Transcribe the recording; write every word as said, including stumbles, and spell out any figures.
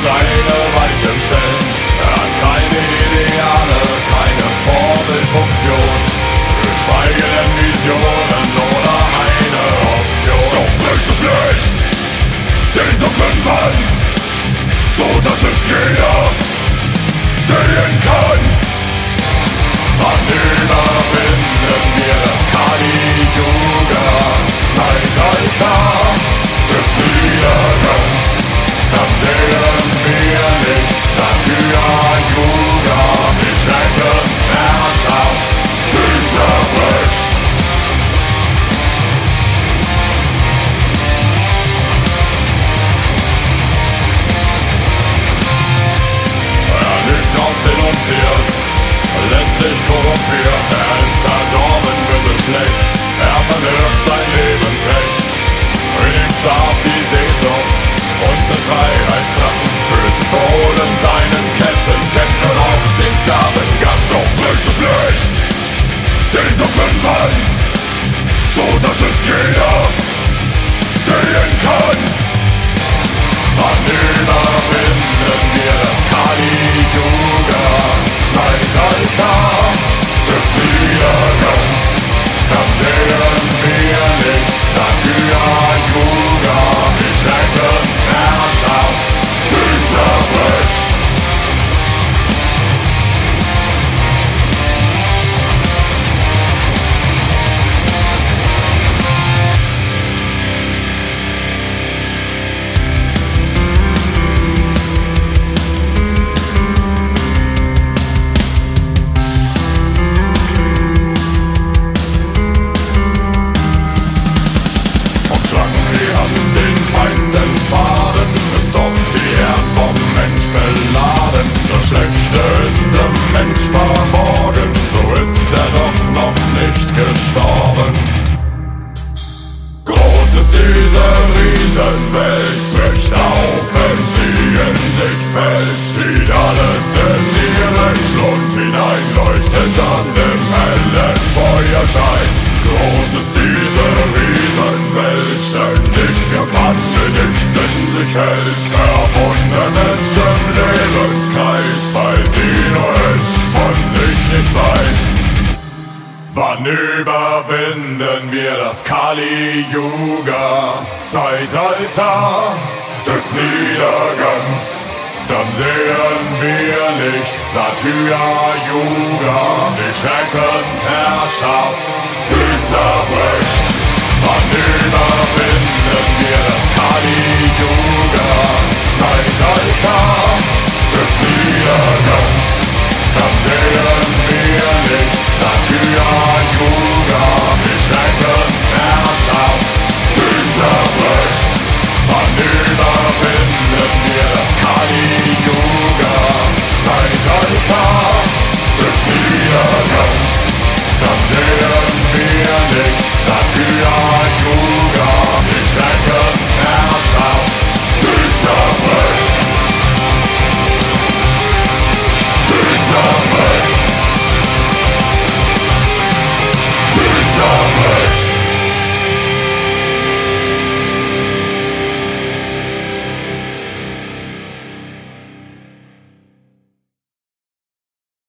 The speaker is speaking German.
seine Weichen stellen. Er hat keine Ideale, keine Vorbildfunktion, geschweige denn Visionen oder eine Option. Doch bringt es nicht den dunklen Mann, so dass es jeder sehen kann. Wann überwinden wir das Kali-Yuga-Zeitalter des Niedergangs? Dann sehen wir nicht Satyra-Yuga, die Schreckensherrschaft zerbricht. Er liegt aufdenunziert, lässt sich korrumpiert, er ist verdorben, wird es schlecht, er verwirkt sein Lebensrecht. In ihm starb die Sehnsucht und der Freiheitsdrang, fühlt sich verhohlen seinen Ketten, kennt nur noch den Sklavengang. Doch bringt es nicht den dunklen Mann, so dass es jeder sehen kann. Wann überwinden wir das Kali-Yuga-Zeitalter des Niedergangs? Dann sehen wir nicht Satyra-Yuga, die Schreckensherrschaft zerbricht. Welt bricht auf, wenn sie in sich fällt, zieht alles in ihren Schlund hinein, leuchtet an dem hellen Feuerschein. Groß ist diese Riesenwelt, ständig gebannt, nichts in sich hält, verbunden ist im Lebenskreis, weil sie nur es von sich nicht weiß. Wann überwinden wir das Kali-Yuga-Zeitalter des Niedergangs? Dann sehen wir nicht Satyra-Yuga, die Schreckensherrschaft zerbricht. Wann überwinden wir das Kali-Yuga-Zeitalter des Niedergangs? Dann sehen wir nicht Satyra-Yuga, die Schreckensherrschaft zerbricht. Wann überwinden wir das Kali-Yuga-Zeitalter des Niedergangs?